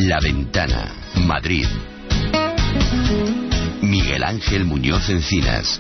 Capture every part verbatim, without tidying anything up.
La Ventana, Madrid. Miguel Ángel Muñoz Encinas.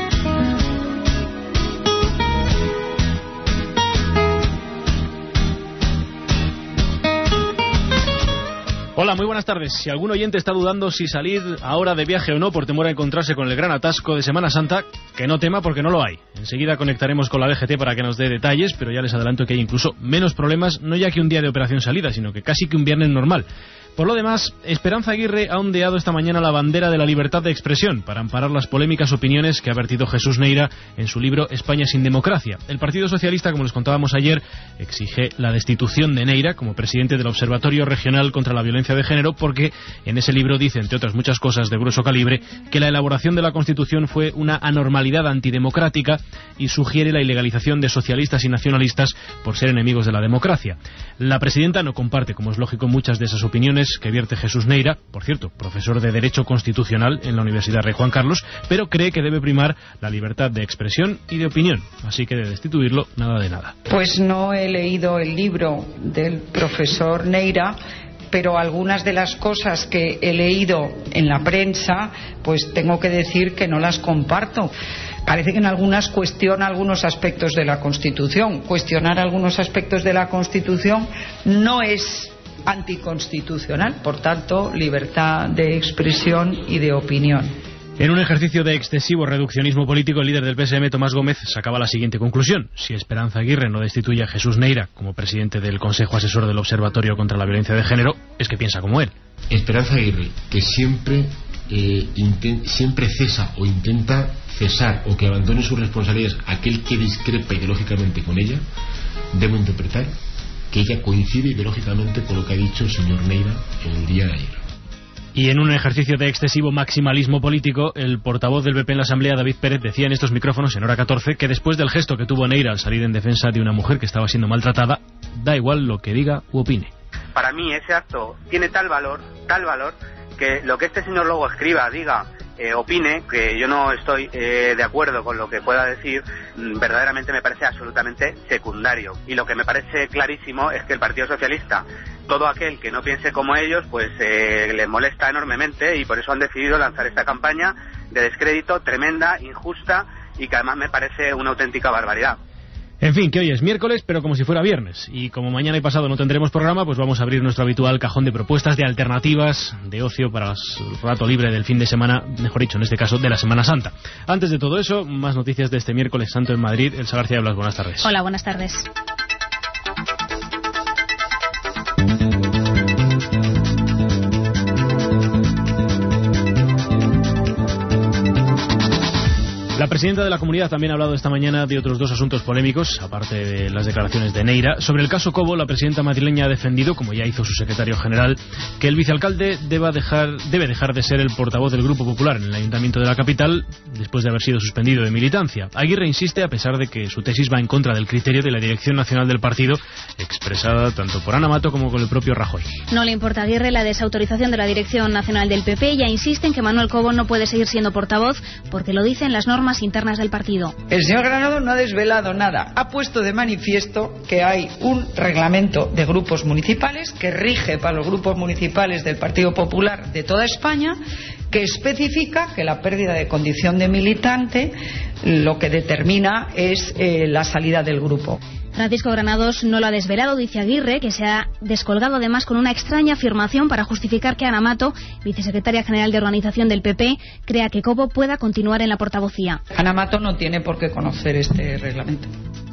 Hola, muy buenas tardes. Si algún oyente está dudando si salir ahora de viaje o no por temor a encontrarse con el gran atasco de Semana Santa, que no tema porque no lo hay. Enseguida conectaremos con la D G T para que nos dé detalles, pero ya les adelanto que hay incluso menos problemas, no ya que un día de operación salida, sino que casi que un viernes normal. Por lo demás, Esperanza Aguirre ha ondeado esta mañana la bandera de la libertad de expresión para amparar las polémicas opiniones que ha vertido Jesús Neira en su libro España sin democracia. El Partido Socialista, como les contábamos ayer, exige la destitución de Neira como presidente del Observatorio Regional contra la Violencia de Género porque en ese libro dice, entre otras muchas cosas de grueso calibre, que la elaboración de la Constitución fue una anormalidad antidemocrática y sugiere la ilegalización de socialistas y nacionalistas por ser enemigos de la democracia. La presidenta no comparte, como es lógico, muchas de esas opiniones que vierte Jesús Neira, por cierto, profesor de Derecho Constitucional en la Universidad Rey Juan Carlos, pero cree que debe primar la libertad de expresión y de opinión, así que de destituirlo, nada de nada. Pues no he leído el libro del profesor Neira, pero algunas de las cosas que he leído en la prensa, pues tengo que decir que no las comparto. Parece que en algunas cuestiona algunos aspectos de la Constitución. Cuestionar algunos aspectos de la Constitución no es anticonstitucional, por tanto, libertad de expresión y de opinión. En un ejercicio de excesivo reduccionismo político, el líder del P S M, Tomás Gómez, sacaba la siguiente conclusión. Si Esperanza Aguirre no destituye a Jesús Neira como presidente del Consejo Asesor del Observatorio contra la Violencia de Género, es que piensa como él. Esperanza Aguirre, que siempre, eh, inten- siempre cesa o intenta cesar o que abandone sus responsabilidades aquel que discrepa ideológicamente con ella, debo interpretar que ella coincide ideológicamente con lo que ha dicho el señor Neira en el día de ayer. Y en un ejercicio de excesivo maximalismo político, el portavoz del B P en la Asamblea, David Pérez, decía en estos micrófonos en Hora catorce que después del gesto que tuvo Neira al salir en defensa de una mujer que estaba siendo maltratada, da igual lo que diga u opine. Para mí ese acto tiene tal valor, tal valor, que lo que este señor luego escriba, diga, eh, opine, que yo no estoy eh, de acuerdo con lo que pueda decir, verdaderamente me parece absolutamente secundario. Y lo que me parece clarísimo es que el Partido Socialista, todo aquel que no piense como ellos, pues eh, les molesta enormemente y por eso han decidido lanzar esta campaña de descrédito tremenda, injusta y que además me parece una auténtica barbaridad. En fin, que hoy es miércoles, pero como si fuera viernes. Y como mañana y pasado no tendremos programa, pues vamos a abrir nuestro habitual cajón de propuestas, de alternativas, de ocio para el rato libre del fin de semana, mejor dicho, en este caso, de la Semana Santa. Antes de todo eso, más noticias de este miércoles santo en Madrid. Elsa García Blas, buenas tardes. Hola, buenas tardes. La presidenta de la Comunidad también ha hablado esta mañana de otros dos asuntos polémicos, aparte de las declaraciones de Neira. Sobre el caso Cobo, la presidenta madrileña ha defendido, como ya hizo su secretario general, que el vicealcalde deba dejar, debe dejar de ser el portavoz del Grupo Popular en el Ayuntamiento de la capital, después de haber sido suspendido de militancia. Aguirre insiste, a pesar de que su tesis va en contra del criterio de la Dirección Nacional del partido, expresada tanto por Ana Mato como con el propio Rajoy. No le importa a Aguirre la desautorización de la Dirección Nacional del P P. Ya insiste en que Manuel Cobo no puede seguir siendo portavoz porque lo dicen las normas internas del partido. El señor Granados no ha desvelado nada. Ha puesto de manifiesto que hay un reglamento de grupos municipales que rige para los grupos municipales del Partido Popular de toda España, que especifica que la pérdida de condición de militante lo que determina es eh, la salida del grupo. Francisco Granados no lo ha desvelado, dice Aguirre, que se ha descolgado además con una extraña afirmación para justificar que Ana Mato, vicesecretaria general de organización del P P, crea que Cobo pueda continuar en la portavocía. Ana Mato no tiene por qué conocer este reglamento.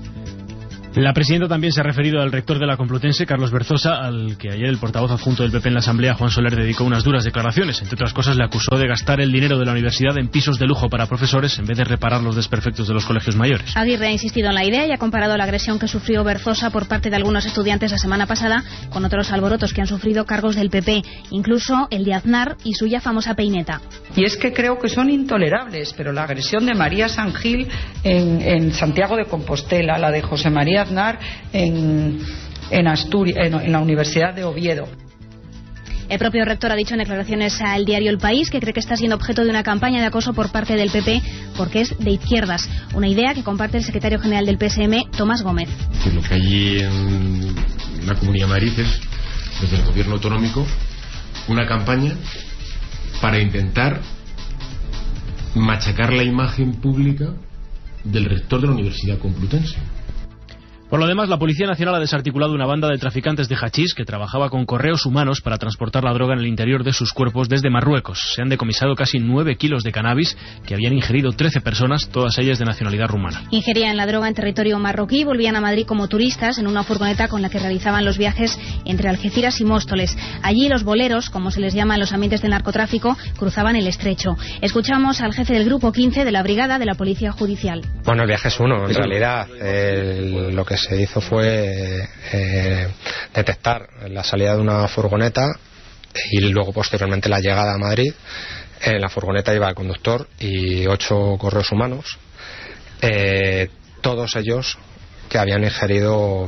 La presidenta también se ha referido al rector de la Complutense, Carlos Berzosa, al que ayer el portavoz adjunto del P P en la Asamblea, Juan Soler, dedicó unas duras declaraciones. Entre otras cosas, le acusó de gastar el dinero de la universidad en pisos de lujo para profesores en vez de reparar los desperfectos de los colegios mayores. Aguirre ha insistido en la idea y ha comparado la agresión que sufrió Berzosa por parte de algunos estudiantes la semana pasada con otros alborotos que han sufrido cargos del P P, incluso el de Aznar y su ya famosa peineta. Y es que creo que son intolerables, pero la agresión de María San Gil en, en Santiago de Compostela, la de José María Aznar en, en Asturias, en, en la Universidad de Oviedo. El propio rector ha dicho en declaraciones al diario El País que cree que está siendo objeto de una campaña de acoso por parte del P P porque es de izquierdas, una idea que comparte el secretario general del P S M, Tomás Gómez. Que lo que allí en la Comunidad de Madrid es, desde el gobierno autonómico, una campaña para intentar machacar la imagen pública del rector de la Universidad Complutense. Por lo demás, la Policía Nacional ha desarticulado una banda de traficantes de hachís que trabajaba con correos humanos para transportar la droga en el interior de sus cuerpos desde Marruecos. Se han decomisado casi nueve kilos de cannabis que habían ingerido trece personas, todas ellas de nacionalidad rumana. Ingerían la droga en territorio marroquí y volvían a Madrid como turistas en una furgoneta con la que realizaban los viajes entre Algeciras y Móstoles. Allí los boleros, como se les llama en los ambientes del narcotráfico, cruzaban el estrecho. Escuchamos al jefe del Grupo quince de la Brigada de la Policía Judicial. Bueno, el viaje es uno, en realidad. Eh, lo que se hizo fue eh, detectar la salida de una furgoneta y luego posteriormente la llegada a Madrid. En la furgoneta iba el conductor y ocho correos humanos, eh, todos ellos que habían ingerido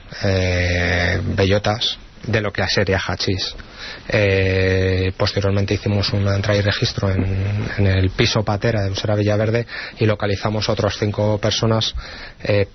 eh, bellotas de lo que sería hachís. Eh, posteriormente hicimos una entrada y registro en, en el piso Patera de Usera Villaverde y localizamos a otras cinco personas, eh,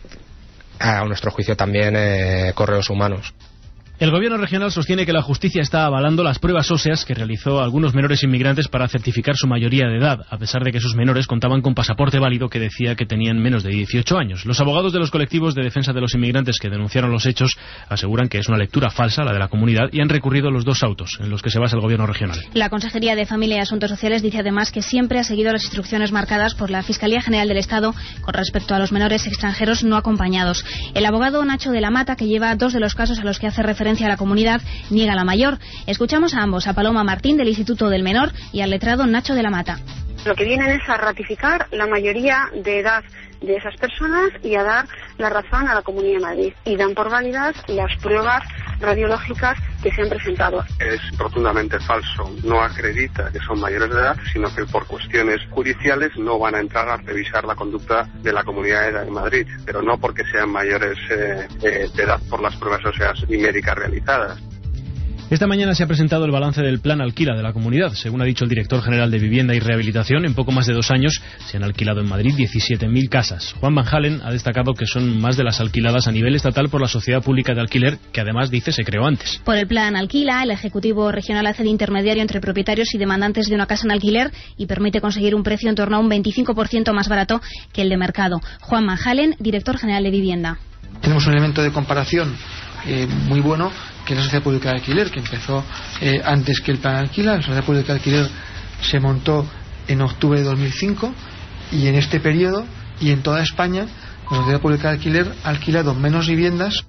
a nuestro juicio también eh, correos humanos. El gobierno regional sostiene que la justicia está avalando las pruebas óseas que realizó algunos menores inmigrantes para certificar su mayoría de edad, a pesar de que esos menores contaban con pasaporte válido que decía que tenían menos de dieciocho años. Los abogados de los colectivos de defensa de los inmigrantes que denunciaron los hechos aseguran que es una lectura falsa la de la comunidad y han recurrido los dos autos en los que se basa el gobierno regional. La Consejería de Familia y Asuntos Sociales dice además que siempre ha seguido las instrucciones marcadas por la Fiscalía General del Estado con respecto a los menores extranjeros no acompañados. El abogado Nacho de la Mata, que lleva dos de los casos a los que hace referencia a la comunidad, niega la mayor. Escuchamos a ambos, a Paloma Martín del Instituto del Menor y al letrado Nacho de la Mata. Lo que vienen es a ratificar la mayoría de edad de esas personas y a dar la razón a la Comunidad de Madrid, y dan por válidas las pruebas radiológicas que se han presentado. Es rotundamente falso, no acredita que son mayores de edad, sino que por cuestiones judiciales no van a entrar a revisar la conducta de la Comunidad de Madrid, pero no porque sean mayores eh, eh, de edad por las pruebas óseas y médicas realizadas. Esta mañana se ha presentado el balance del plan Alquila de la comunidad. Según ha dicho el director general de Vivienda y Rehabilitación, en poco más de dos años se han alquilado en Madrid diecisiete mil casas. Juan Van Halen ha destacado que son más de las alquiladas a nivel estatal por la Sociedad Pública de Alquiler, que además dice se creó antes. Por el plan Alquila, el Ejecutivo Regional hace de intermediario entre propietarios y demandantes de una casa en alquiler y permite conseguir un precio en torno a un veinticinco por ciento más barato que el de mercado. Juan Van Halen, director general de Vivienda. Tenemos un elemento de comparación eh, muy bueno, que es la Sociedad Pública de Alquiler, que empezó eh, antes que el plan Alquila. La Sociedad Pública de Alquiler se montó en octubre de dos mil cinco y en este periodo y en toda España la Sociedad Pública de Alquiler ha alquilado menos viviendas.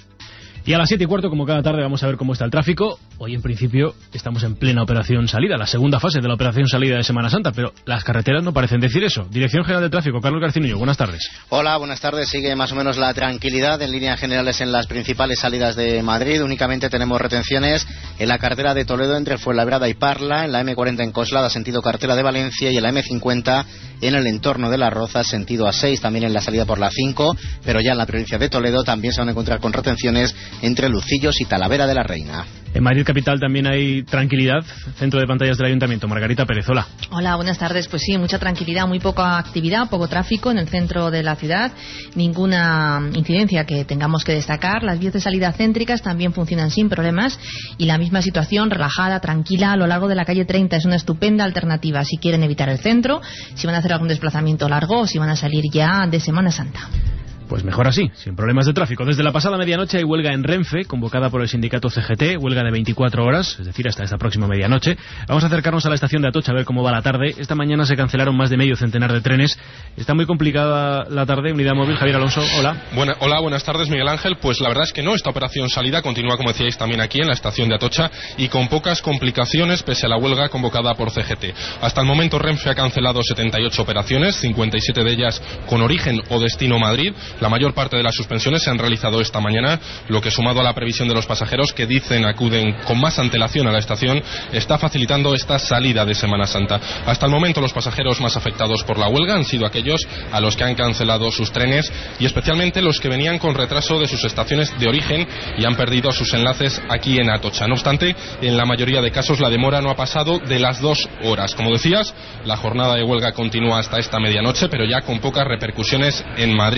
Y a las siete y cuarto, como cada tarde, vamos a ver cómo está el tráfico. Hoy, en principio, estamos en plena operación salida, la segunda fase de la operación salida de Semana Santa, pero las carreteras no parecen decir eso. Dirección General de Tráfico, Carlos Garcinuño, buenas tardes. Hola, buenas tardes. Sigue más o menos la tranquilidad en líneas generales en las principales salidas de Madrid. Únicamente tenemos retenciones en la carretera de Toledo entre Fuenlabrada y Parla, en la eme cuarenta en Coslada, sentido carretera de Valencia, y en la eme cincuenta en el entorno de Las Rozas, sentido A seis, también en la salida por la cinco, pero ya en la provincia de Toledo también se van a encontrar con retenciones entre Lucillos y Talavera de la Reina. En Madrid capital también hay tranquilidad. Centro de pantallas del Ayuntamiento, Margarita Pérez, hola. Hola, buenas tardes. Pues sí, mucha tranquilidad, muy poca actividad, poco tráfico en el centro de la ciudad, ninguna incidencia que tengamos que destacar. Las vías de salida céntricas también funcionan sin problemas y la misma situación, relajada, tranquila a lo largo de la calle treinta. Es una estupenda alternativa si quieren evitar el centro, si van a hacer algún desplazamiento largo o si van a salir ya de Semana Santa. Pues mejor así, sin problemas de tráfico. Desde la pasada medianoche hay huelga en Renfe, convocada por el sindicato C G T, huelga de veinticuatro horas, es decir, hasta esta próxima medianoche. Vamos a acercarnos a la estación de Atocha a ver cómo va la tarde. Esta mañana se cancelaron más de medio centenar de trenes. Está muy complicada la tarde. Unidad móvil, Javier Alonso, hola. Buena, hola, buenas tardes, Miguel Ángel. Pues la verdad es que no, esta operación salida continúa, como decíais, también aquí en la estación de Atocha y con pocas complicaciones pese a la huelga convocada por C G T. Hasta el momento Renfe ha cancelado setenta y ocho operaciones, cincuenta y siete de ellas con origen o destino Madrid. La mayor parte de las suspensiones se han realizado esta mañana, lo que, sumado a la previsión de los pasajeros que dicen acuden con más antelación a la estación, está facilitando esta salida de Semana Santa. Hasta el momento los pasajeros más afectados por la huelga han sido aquellos a los que han cancelado sus trenes y especialmente los que venían con retraso de sus estaciones de origen y han perdido sus enlaces aquí en Atocha. No obstante, en la mayoría de casos la demora no ha pasado de las dos horas. Como decías, la jornada de huelga continúa hasta esta medianoche, pero ya con pocas repercusiones en Madrid. De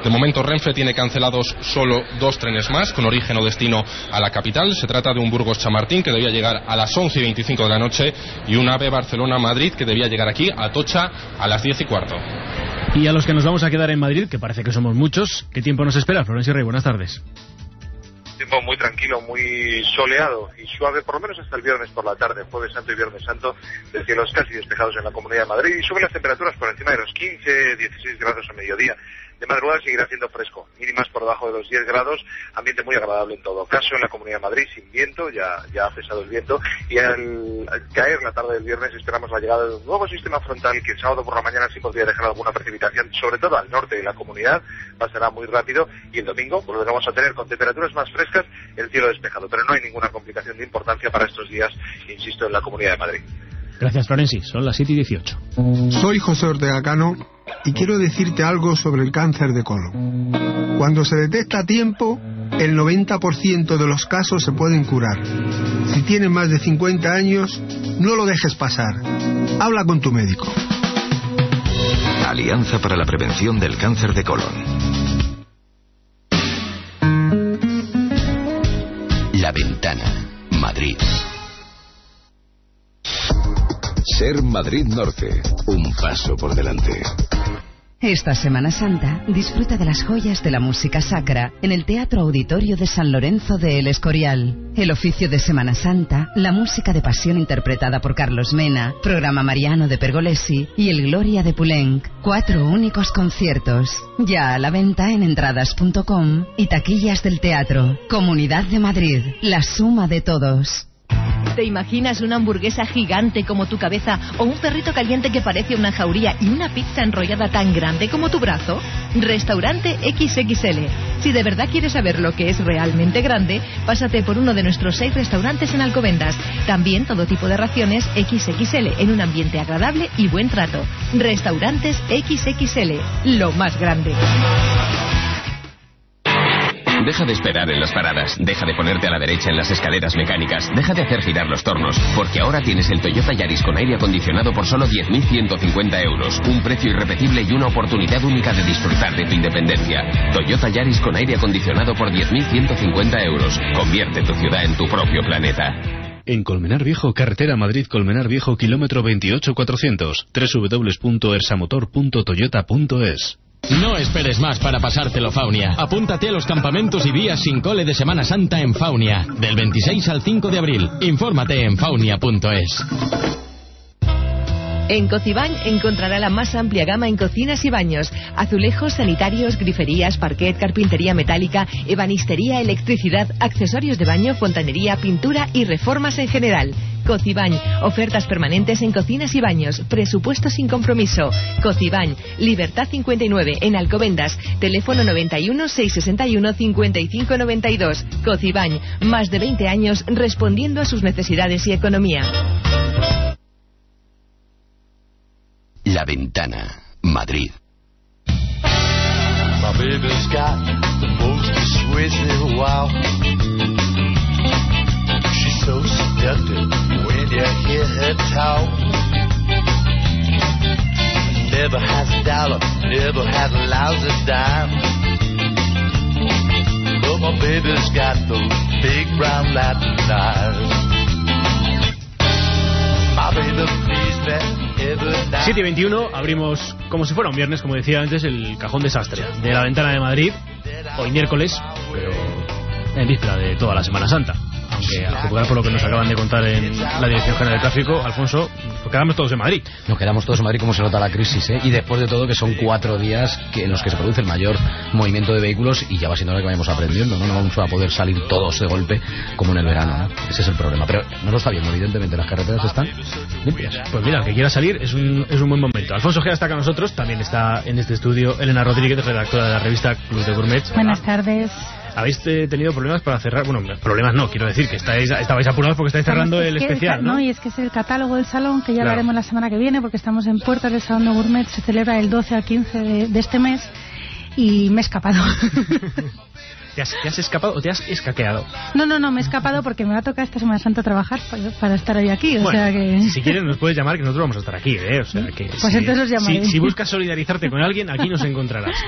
De momento Renfe tiene cancelados solo dos trenes más con origen o destino a la capital. Se trata de un Burgos-Chamartín que debía llegar a las once y veinticinco de la noche y un AVE Barcelona-Madrid que debía llegar aquí a Atocha a las diez y cuarto. Y a los que nos vamos a quedar en Madrid, que parece que somos muchos, ¿qué tiempo nos espera? Florencio Rey, buenas tardes. Tiempo muy tranquilo, muy soleado y suave, por lo menos hasta el viernes por la tarde, jueves santo y viernes santo, de cielos casi despejados en la Comunidad de Madrid, y suben las temperaturas por encima de los quince, dieciséis grados a mediodía. De madrugada seguirá siendo fresco, mínimas por debajo de los diez grados, ambiente muy agradable en todo caso en la Comunidad de Madrid, sin viento, ya, ya ha cesado el viento, y al, al caer la tarde del viernes esperamos la llegada de un nuevo sistema frontal que el sábado por la mañana sí podría dejar alguna precipitación, sobre todo al norte de la comunidad, pasará muy rápido, y el domingo volveremos a tener con temperaturas más frescas el cielo despejado, pero no hay ninguna complicación de importancia para estos días, insisto, en la Comunidad de Madrid. Gracias, Florenci. Son las siete y dieciocho. Soy José Ortega Cano y quiero decirte algo sobre el cáncer de colon. Cuando se detecta a tiempo, el noventa por ciento de los casos se pueden curar. Si tienes más de cincuenta años, no lo dejes pasar. Habla con tu médico. Alianza para la Prevención del Cáncer de Colon. La Ventana, Madrid. Ser Madrid Norte, un paso por delante. Esta Semana Santa disfruta de las joyas de la música sacra en el Teatro Auditorio de San Lorenzo de El Escorial. El oficio de Semana Santa, la música de pasión interpretada por Carlos Mena, programa mariano de Pergolesi y el Gloria de Poulenc. Cuatro únicos conciertos. Ya a la venta en entradas punto com y taquillas del teatro. Comunidad de Madrid, la suma de todos. ¿Te imaginas una hamburguesa gigante como tu cabeza o un perrito caliente que parece una jauría y una pizza enrollada tan grande como tu brazo? Restaurante equis equis ele. Si de verdad quieres saber lo que es realmente grande, pásate por uno de nuestros seis restaurantes en Alcobendas. También todo tipo de raciones equis equis ele en un ambiente agradable y buen trato. Restaurantes equis equis ele, lo más grande. Deja de esperar en las paradas, deja de ponerte a la derecha en las escaleras mecánicas, deja de hacer girar los tornos, porque ahora tienes el Toyota Yaris con aire acondicionado por solo diez mil ciento cincuenta euros, un precio irrepetible y una oportunidad única de disfrutar de tu independencia. Toyota Yaris con aire acondicionado por diez mil ciento cincuenta euros. Convierte tu ciudad en tu propio planeta. En Colmenar Viejo, carretera Madrid-Colmenar Viejo, kilómetro veintiocho cuatrocientos, doble u doble u doble u punto ersamotor punto toyota punto es. No esperes más para pasártelo Faunia. Apúntate a los campamentos y días sin cole de Semana Santa en Faunia, del veintiséis al cinco de abril. Infórmate en faunia punto es. En Cocibañ encontrará la más amplia gama en cocinas y baños. Azulejos, sanitarios, griferías, parquet, carpintería metálica, ebanistería, electricidad, accesorios de baño, fontanería, pintura y reformas en general. Cocibañ, ofertas permanentes en cocinas y baños, presupuesto sin compromiso. Cocibañ, Libertad cincuenta y nueve en Alcobendas, teléfono noventa y uno, seiscientos sesenta y uno, cincuenta y cinco noventa y dos. Cocibañ, más de veinte años respondiendo a sus necesidades y economía. La Ventana, Madrid. My baby's got the most persuasive wow. She's so seductive when you hear her talk. Never has a dollar, never has a lousy dime. But my baby's got those big brown Latin eyes. My baby please me. siete y veintiuno, abrimos como si fuera un viernes, como decía antes, el cajón desastre de La Ventana de Madrid. Hoy miércoles, pero en víspera de toda la Semana Santa. Aunque a juzgar por lo que nos acaban de contar en la Dirección General de Tráfico, Alfonso, nos quedamos todos en Madrid. Nos quedamos todos en Madrid, como se nota la crisis, ¿eh? Y después de todo que son cuatro días que en los que se produce el mayor movimiento de vehículos y ya va siendo hora que vayamos aprendiendo, ¿no? No vamos a poder salir todos de golpe como en el verano, ¿no? Ese es el problema. Pero no lo está viendo, evidentemente, las carreteras están limpias. Pues mira, el que quiera salir es un, es un buen momento. Alfonso Gea está con nosotros, también está en este estudio Elena Rodríguez, redactora de la revista Club de Gourmet. Buenas tardes. ¿Habéis tenido problemas para cerrar? Bueno, problemas no, quiero decir que estáis, estabais apurados porque estáis cerrando bueno, es el especial, ¿no? No, y es que es el catálogo del salón, que ya claro. hablaremos la semana que viene, porque estamos en puertas del Salón de Gourmet, se celebra el doce al quince de, de este mes, y me he escapado. ¿Te has, ¿Te has escapado o te has escaqueado? No, no, no, me he escapado porque me va a tocar esta Semana Santa trabajar para, para estar hoy aquí, o bueno, sea que... si quieres nos puedes llamar, que nosotros vamos a estar aquí, ¿eh? O sea que pues si, entonces os llamaré. Si, si buscas solidarizarte con alguien, aquí nos encontrarás.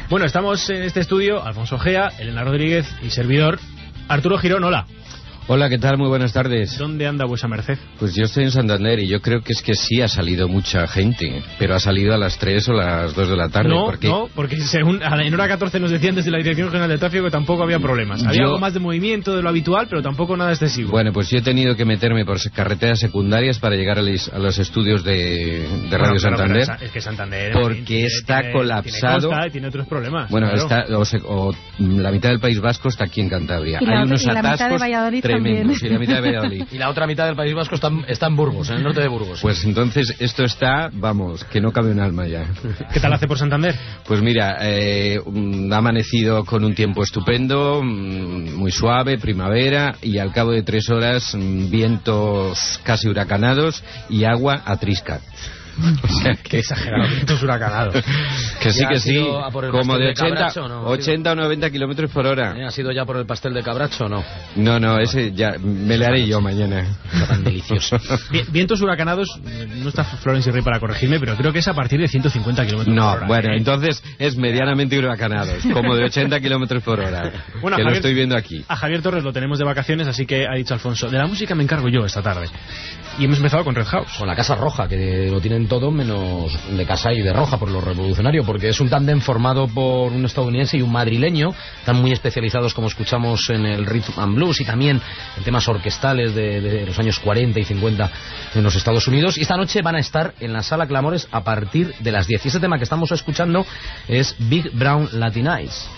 Bueno, estamos en este estudio, Alfonso Gea, Elena Rodríguez y servidor Arturo Girón. Hola. Hola, ¿qué tal? Muy buenas tardes. ¿Dónde anda vuesa merced? Pues yo estoy en Santander y yo creo que es que sí ha salido mucha gente, pero ha salido a las tres o las dos de la tarde. No, porque... no, porque según en hora catorce nos decían desde la Dirección General de Tráfico que tampoco había problemas. Había Yo... algo más de movimiento de lo habitual, pero tampoco nada excesivo. Bueno, pues yo he tenido que meterme por carreteras secundarias para llegar a los estudios de, de Radio bueno, Santander. Pero es que Santander porque tiene, está tiene, colapsado. Tiene costa y tiene otros problemas. Bueno, claro. está, o, se, o la mitad del País Vasco está aquí en Cantabria. Y la, Hay unos y la atascos mitad de Valladolid tremendos. También. Y la mitad de Valladolid. Y la otra mitad del País Vasco está, está en Burgos, en el norte de Burgos. Pues entonces esto está, vamos, que no cabe un alma ya. ¿Qué tal hace por Santander? Pues mira, eh, ha amanecido con un tiempo estupendo, muy suave, primavera, y al cabo de tres horas vientos casi huracanados y agua a trisca. O sea, qué exagerado, vientos huracanados. Que sí, ¿Ya que sí, como de, de ochenta, Cabracho, ¿no? ochenta o noventa kilómetros por hora. ¿Eh? ¿Ha sido ya por el pastel de Cabracho o no? No, no, ese ya me le haré yo mañana. Está tan delicioso. Vientos huracanados, no está Florence Rey para corregirme, pero creo que es a partir de ciento cincuenta kilómetros no, por hora. No, bueno, ¿eh? entonces es medianamente huracanados, como de ochenta kilómetros por hora, bueno, que Javier, lo estoy viendo aquí. A Javier Torres lo tenemos de vacaciones, así que ha dicho Alfonso, de la música me encargo yo esta tarde. Y hemos empezado con Red House. Con la Casa Roja, que lo tienen todo menos de Casa y de Roja por lo revolucionario, porque es un tándem formado por un estadounidense y un madrileño, están muy especializados, como escuchamos, en el rhythm and blues y también en temas orquestales de, de los años cuarenta y cincuenta en los Estados Unidos. Y esta noche van a estar en la Sala Clamores a partir de las diez. Y ese tema que estamos escuchando es Big Brown Latin Eyes.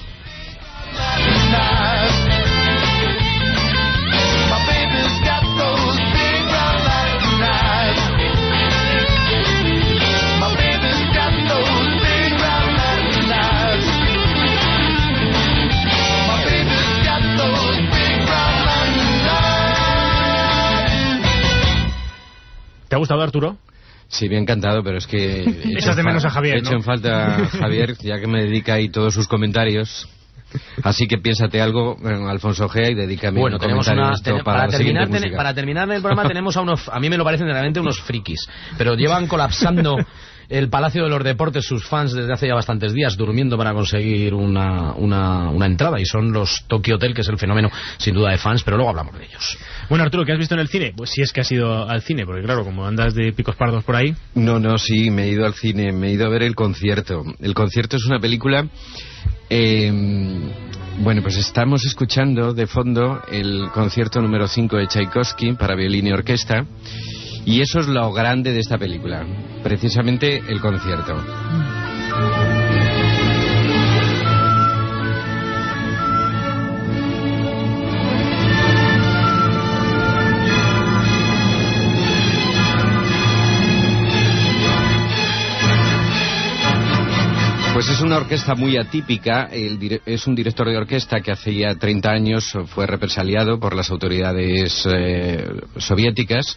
¿Te ha gustado, Arturo? Sí, me ha encantado, pero es que... Echas de menos a Javier, He hecho ¿no? en falta a Javier, ya que me dedica ahí todos sus comentarios. Así que piénsate algo, Alfonso Gea, y dedícame bueno, un tenemos comentario una, esto ten, para, para, la terminar, siguiente ten, música. para terminar el programa tenemos a unos, a mí me lo parecen realmente unos frikis, pero llevan colapsando el Palacio de los Deportes sus fans desde hace ya bastantes días, durmiendo para conseguir una, una, una entrada, y son los Tokyo Hotel, que es el fenómeno sin duda de fans, pero luego hablamos de ellos. Bueno, Arturo, ¿qué has visto en el cine? Pues si es que has ido al cine, porque claro, como andas de picos pardos por ahí... No, no, sí, me he ido al cine, me he ido a ver El Concierto. El Concierto es una película... Eh, bueno, pues estamos escuchando de fondo el concierto número cinco de Tchaikovsky para violín y orquesta, y eso es lo grande de esta película, precisamente el concierto. Pues es una orquesta muy atípica. El, es un director de orquesta que hace ya treinta años fue represaliado por las autoridades eh, soviéticas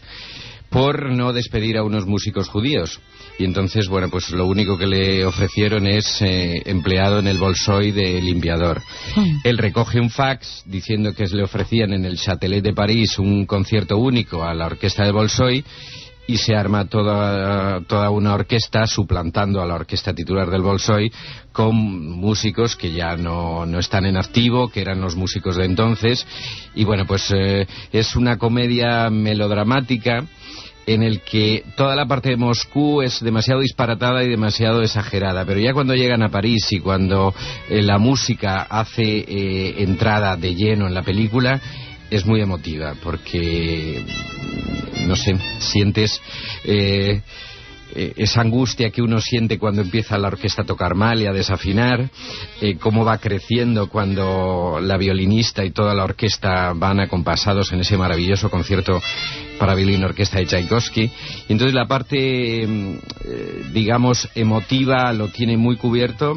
por no despedir a unos músicos judíos. Y entonces, bueno, pues lo único que le ofrecieron es eh, empleado en el Bolshoi de limpiador. Sí. Él recoge un fax diciendo que le ofrecían en el Châtelet de París un concierto único a la orquesta de Bolshoi, y se arma toda, toda una orquesta suplantando a la orquesta titular del Bolshoi con músicos que ya no, no están en activo, que eran los músicos de entonces. Y bueno, pues eh, es una comedia melodramática en el que toda la parte de Moscú es demasiado disparatada y demasiado exagerada, pero ya cuando llegan a París y cuando eh, la música hace eh, entrada de lleno en la película, es muy emotiva, porque, no sé, sientes eh, esa angustia que uno siente cuando empieza la orquesta a tocar mal y a desafinar, eh, cómo va creciendo cuando la violinista y toda la orquesta van acompasados en ese maravilloso concierto para violín y orquesta de Tchaikovsky. Y entonces la parte, eh, digamos, emotiva lo tiene muy cubierto,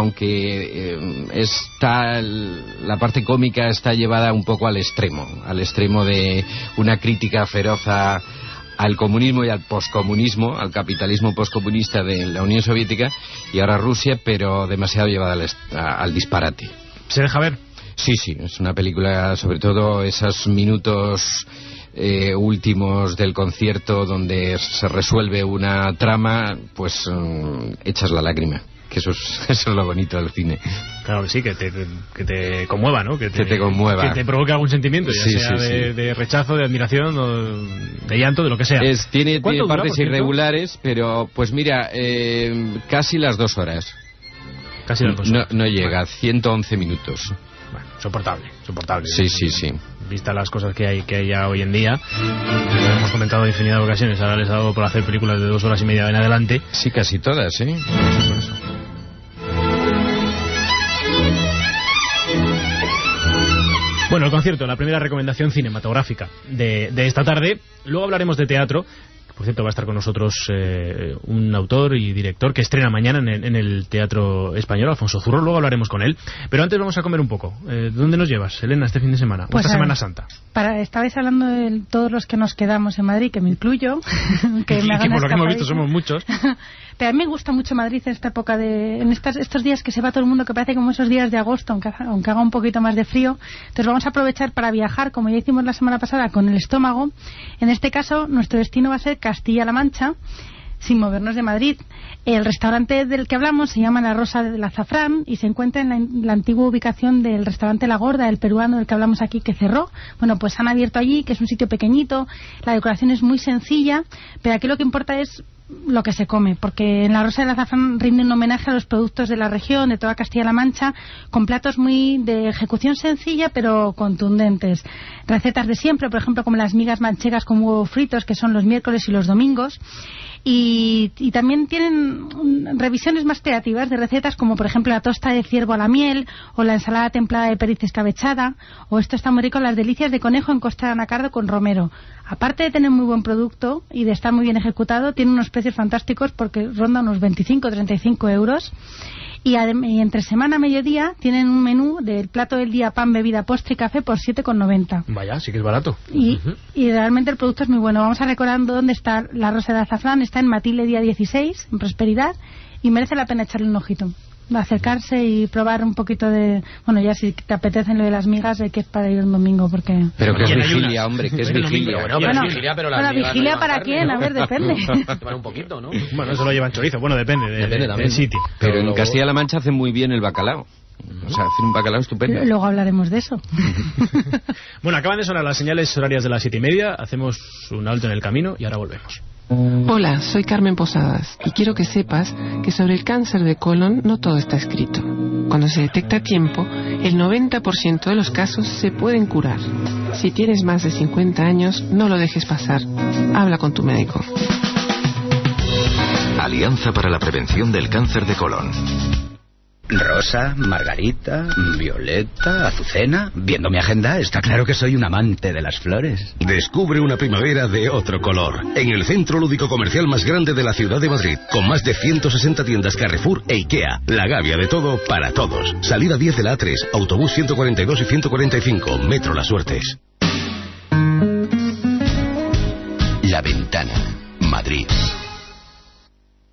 aunque eh, está la parte cómica está llevada un poco al extremo, al extremo de una crítica feroz a al comunismo y al poscomunismo, al capitalismo poscomunista de la Unión Soviética y ahora Rusia, pero demasiado llevada al, al disparate. ¿Se deja ver? Sí, sí, es una película, sobre todo esos minutos eh, últimos del concierto donde se resuelve una trama, pues um, echas la lágrima. que eso es, eso es lo bonito del cine. Claro que sí, que te, que te conmueva, ¿no? Que te, que te conmueva. Que te provoque algún sentimiento, ya sí, sea sí, de, sí. de rechazo, de admiración, o de llanto, de lo que sea. Es, tiene tiene dura, partes irregulares, pero pues mira, eh, casi las dos horas. Casi las dos horas. No, no llega, ciento once minutos. Bueno, soportable, soportable. Sí, sí, sí. Vista las cosas que hay que hay ya hoy en día, lo hemos comentado en infinidad de ocasiones, ahora les ha dado por hacer películas de dos horas y media en adelante. Sí, casi todas, ¿eh? Por eso. Bueno, el concierto, la primera recomendación cinematográfica de, de esta tarde. Luego hablaremos de teatro. Por cierto, va a estar con nosotros eh, un autor y director que estrena mañana en el, en el Teatro Español, Alfonso Zurro. Luego hablaremos con él. Pero antes vamos a comer un poco. Eh, ¿Dónde nos llevas, Elena, este fin de semana? Pues esta a, Semana Santa. Para, estabais hablando de todos los que nos quedamos en Madrid, que me incluyo. que y me que por lo que hemos visto somos muchos. Pero a mí me gusta mucho Madrid en esta época de... En estas, estos días que se va todo el mundo, que parece como esos días de agosto, aunque, aunque haga un poquito más de frío. Entonces vamos a aprovechar para viajar, como ya hicimos la semana pasada, con el estómago. En este caso, nuestro destino va a ser Castilla-La Mancha, sin movernos de Madrid. El restaurante del que hablamos se llama La Rosa del Azafrán y se encuentra en la, en la antigua ubicación del restaurante La Gorda, el peruano del que hablamos aquí, que cerró. Bueno, pues han abierto allí, que es un sitio pequeñito, la decoración es muy sencilla, pero aquí lo que importa es lo que se come, porque en La Rosa del Azafrán rinden homenaje a los productos de la región, de toda Castilla-La Mancha, con platos muy de ejecución sencilla pero contundentes. Recetas de siempre, por ejemplo, como las migas manchegas con huevos fritos, que son los miércoles y los domingos. Y, y también tienen revisiones más creativas de recetas, como por ejemplo la tosta de ciervo a la miel, o la ensalada templada de perdiz escabechada, o esto está muy rico, las delicias de conejo en costa de anacardo con romero. Aparte de tener muy buen producto y de estar muy bien ejecutado, tiene unos precios fantásticos porque ronda unos veinticinco a treinta y cinco euros. Y, y entre semana a mediodía tienen un menú del plato del día, pan, bebida, postre y café por siete con noventa. Vaya, sí que es barato. Y, uh-huh. y realmente el producto es muy bueno. Vamos a recordar dónde está La Rosa de Azafrán. Está en Matilde día dieciséis, en Prosperidad, y merece la pena echarle un ojito. Acercarse y probar un poquito de... Bueno, ya si te apetecen lo de las migas, hay que es para ir un domingo, porque... Pero que es vigilia, hombre, que es vigilia. Bueno, pero bueno, vigilia, pero la bueno, migas vigilia no para carne, quién, ¿no? a ver, depende. Llevan un poquito, ¿no? Bueno, eso lo llevan chorizo. Bueno, depende, de, depende de, del sitio. Pero, pero en luego... Castilla-La Mancha hacen muy bien el bacalao. O sea, hacen un bacalao estupendo. Luego hablaremos de eso. Bueno, acaban de sonar las señales horarias de las siete y media. Hacemos un alto en el camino y ahora volvemos. Hola, soy Carmen Posadas y quiero que sepas que sobre el cáncer de colon no todo está escrito. Cuando se detecta a tiempo, el noventa por ciento de los casos se pueden curar. Si tienes más de cincuenta años, no lo dejes pasar. Habla con tu médico. Alianza para la Prevención del Cáncer de Colon. Rosa, Margarita, Violeta, Azucena. Viendo mi agenda, está claro que soy un amante de las flores. Descubre una primavera de otro color en el centro lúdico comercial más grande de la ciudad de Madrid, con más de ciento sesenta tiendas Carrefour e Ikea. La Gavia de todo para todos. Salida diez de la A tres, autobús ciento cuarenta y dos y ciento cuarenta y cinco, Metro Las Suertes. La Ventana, Madrid.